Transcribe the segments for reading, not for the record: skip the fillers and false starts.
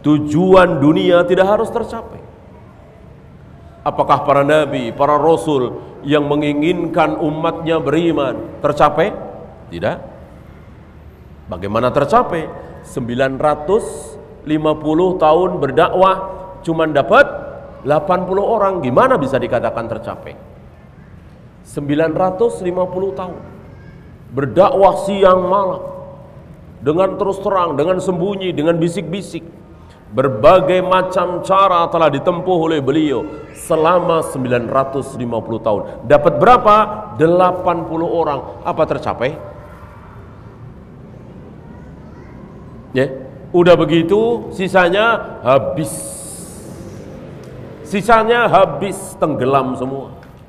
tujuan dunia tidak harus tercapai. Apakah para nabi, para rasul yang menginginkan umatnya beriman tercapai? Tidak. Bagaimana tercapai? 950 tahun berdakwah cuma dapat 80 orang. Gimana bisa dikatakan tercapai? 950 tahun berdakwah siang malam, dengan terus terang, dengan sembunyi, dengan bisik-bisik. Berbagai macam cara telah ditempuh oleh beliau selama 950 tahun. Dapat berapa? 80 orang. Apa tercapai? Ya, udah begitu sisanya habis. Sisanya habis, tenggelam semua.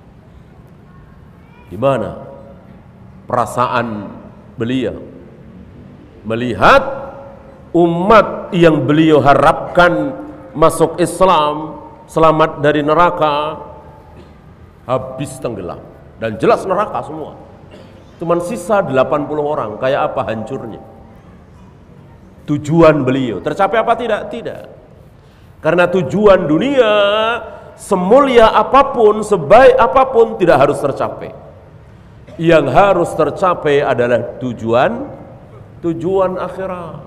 Gimana perasaan beliau melihat umat yang beliau harapkan masuk Islam, selamat dari neraka, habis tenggelam, dan jelas neraka semua. Cuman sisa 80 orang. Kayak apa hancurnya? Tujuan beliau tercapai apa tidak? Tidak. Karena tujuan dunia, semulia apapun, sebaik apapun, tidak harus tercapai. Yang harus tercapai adalah tujuan akhirat.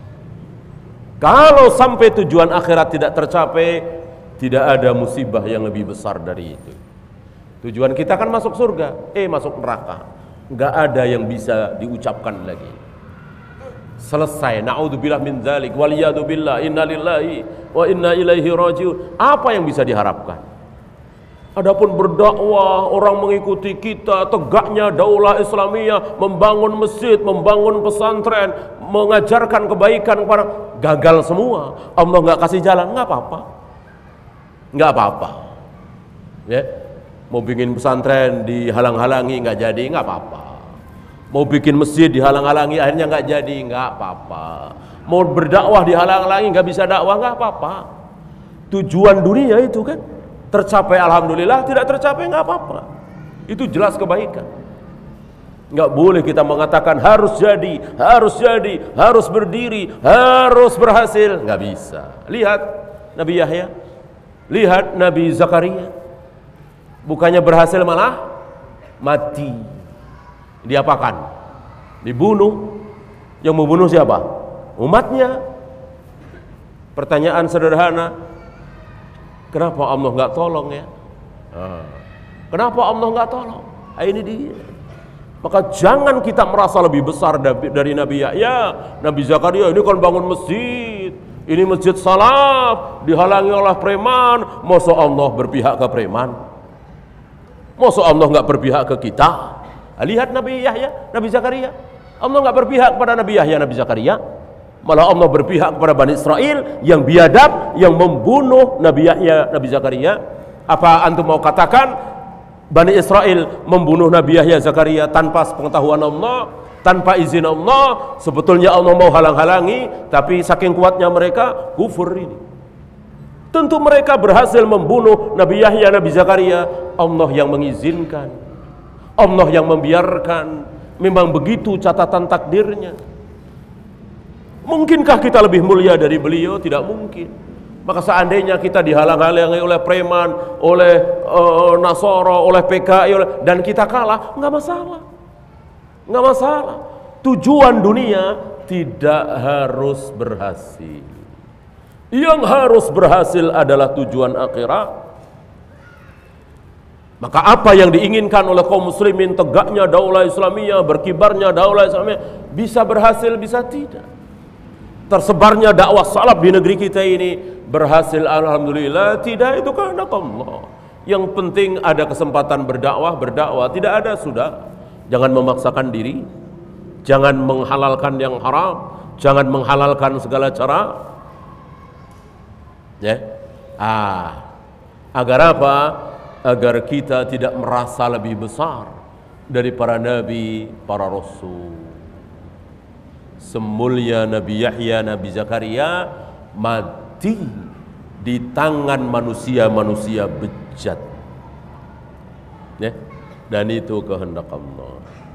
Kalau sampai tujuan akhirat tidak tercapai, tidak ada musibah yang lebih besar dari itu. Tujuan kita kan masuk surga, masuk neraka. Enggak ada yang bisa diucapkan lagi. Selesai. Na'udzubillah min dzalik, waliyadu billah, inna lillahi wa inna ilaihi rajiun. Apa yang bisa diharapkan? Adapun berdakwah, orang mengikuti kita, tegaknya daulah Islamiyah, membangun masjid, membangun pesantren, mengajarkan kebaikan kepada, gagal semua. Allah nggak kasih jalan, nggak apa-apa, nggak apa-apa. Ya, mau bikin pesantren dihalang-halangi nggak jadi, nggak apa-apa. Mau bikin masjid dihalang-halangi akhirnya nggak jadi, nggak apa-apa. Mau berdakwah dihalang-halangi nggak bisa dakwah, nggak apa-apa. Tujuan dunia itu kan tercapai, alhamdulillah. Tidak tercapai, nggak apa-apa. Itu jelas kebaikan. Nggak boleh kita mengatakan harus jadi, harus berdiri, harus berhasil. Nggak bisa. Lihat Nabi Yahya, lihat Nabi Zakaria. Bukannya berhasil malah mati. Diapakan? Dibunuh. Yang membunuh siapa? Umatnya. Pertanyaan sederhana, kenapa Allah nggak tolong ya? Kenapa Allah nggak tolong? Ini dia. Maka jangan kita merasa lebih besar dari Nabi Yahya, Nabi Zakaria. Ini kan bangun masjid, ini masjid salaf, dihalangi oleh preman. Masa Allah berpihak ke preman? Masa Allah nggak berpihak ke kita? Lihat Nabi Yahya, Nabi Zakaria. Allah nggak berpihak kepada Nabi Yahya, Nabi Zakaria. Malah Allah berpihak kepada Bani Israel yang biadab, yang membunuh Nabi Yahya, Nabi Zakaria. Apa antum mau katakan Bani Israel membunuh Nabi Yahya, Zakaria tanpa pengetahuan Allah, tanpa izin Allah? Sebetulnya Allah mau halang-halangi, tapi saking kuatnya mereka kufur ini. Tentu mereka berhasil membunuh Nabi Yahya, Nabi Zakaria. Allah yang mengizinkan, Allah yang membiarkan. Memang begitu catatan takdirnya. Mungkinkah kita lebih mulia dari beliau? Tidak mungkin. Maka seandainya kita dihalang-halangi oleh preman, oleh Nasoro, oleh PKI, dan kita kalah, nggak masalah. Nggak masalah. Tujuan dunia tidak harus berhasil. Yang harus berhasil adalah tujuan akhirat. Maka apa yang diinginkan oleh kaum muslimin, tegaknya daulah Islamiyah, berkibarnya daulah Islamiyah, bisa berhasil, bisa tidak. Tersebarnya dakwah salaf di negeri kita ini berhasil, alhamdulillah. Tidak, itu kehendak Allah. Yang penting ada kesempatan berdakwah, tidak ada sudah. Jangan memaksakan diri, jangan menghalalkan yang haram, jangan menghalalkan segala cara. Ya. Agar apa? Agar kita tidak merasa lebih besar dari para nabi, para rasul. Semulia Nabi Yahya, Nabi Zakaria mati di tangan manusia-manusia bejat. Ya. Dan itu kehendak Allah.